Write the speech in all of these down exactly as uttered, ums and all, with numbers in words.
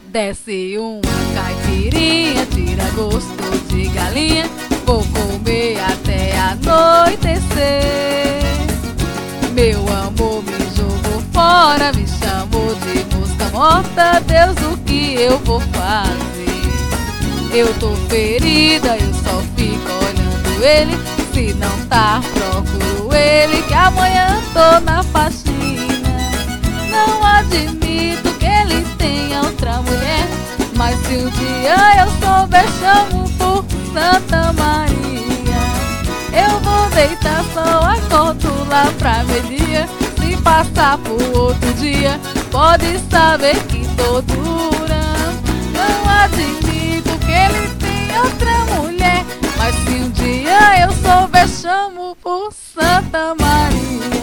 Desce uma caipirinha, tira gosto de galinha, vou comer até anoitecer. Meu amor me jogou fora, me chamou de mosca morta, Deus, o que eu vou fazer? Eu tô ferida, eu só fico olhando ele, se não tá, procuro ele, que amanhã tô na faxina. Não admito que ele tenha outra mulher, mas se um dia eu souber, chamo por Santa Maria. Eu vou deitar, só acordo lá pra meio-dia, se passar por outro dia, pode saber que tô dura. Não admito que ele tenha outra mulher, mas se um dia eu souber, chamo por Santa Maria.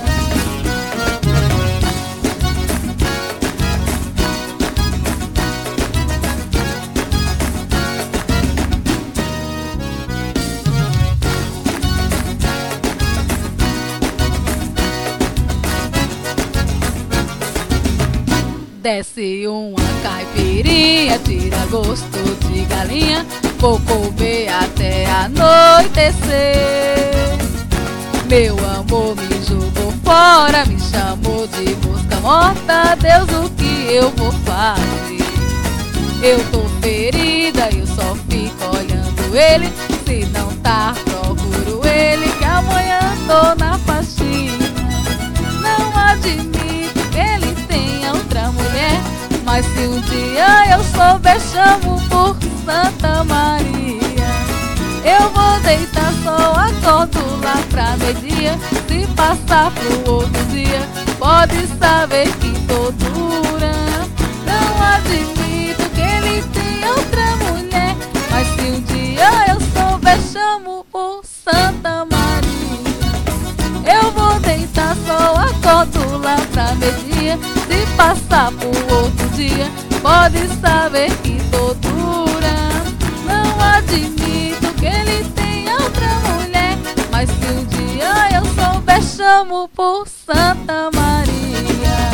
Desce uma caipirinha, tira gosto de galinha, vou comer até anoitecer. Meu amor me jogou fora, me chamou de mosca morta, Deus, o que eu vou fazer? Eu tô ferida, eu só fico olhando ele, se não tá, procuro ele, que amanhã tô na faxina. Não admito que ele tenha outra mulher, mas se um dia eu souber, chamo por Santa Maria. Eu vou deitar, só acordo lá pra meio-dia, se passar pro outro dia, pode saber que tô dura. Não admito que ele tenha outra mulher, mas se um dia eu souber, chamo por Santa Maria. Eu vou deitar, só acordo lá pra meio-dia, se passar por outro dia, pode saber que tô dura. Não admito que ele tenha outra mulher, mas se um dia eu souber, chamo por Santa Maria.